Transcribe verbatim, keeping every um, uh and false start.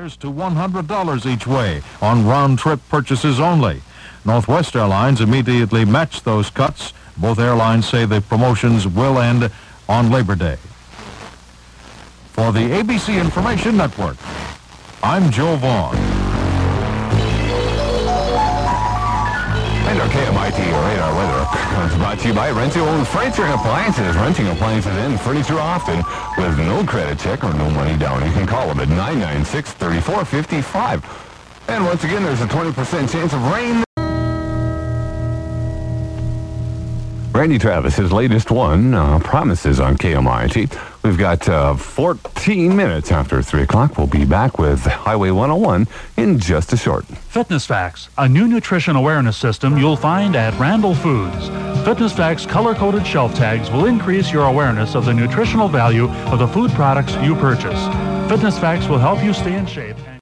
fares to one hundred dollars each way on round-trip purchases only. Northwest Airlines immediately matched those cuts. Both airlines say the promotions will end on Labor Day. For the A B C Information Network, I'm Joe Vaughn. And our K M I T radar weather comes brought to you by Rent-to-Own Furniture and Appliances. Renting appliances and furniture often with no credit check or no money down. You can call them at nine nine six, three four five five. And once again, there's a twenty percent chance of rain. Randy Travis, his latest one, uh, Promises on K M I T. We've got uh, fourteen minutes after three o'clock. We'll be back with Highway one oh one in just a short. Fitness Facts, a new nutrition awareness system you'll find at Randall Foods. Fitness Facts color-coded shelf tags will increase your awareness of the nutritional value of the food products you purchase. Fitness Facts will help you stay in shape.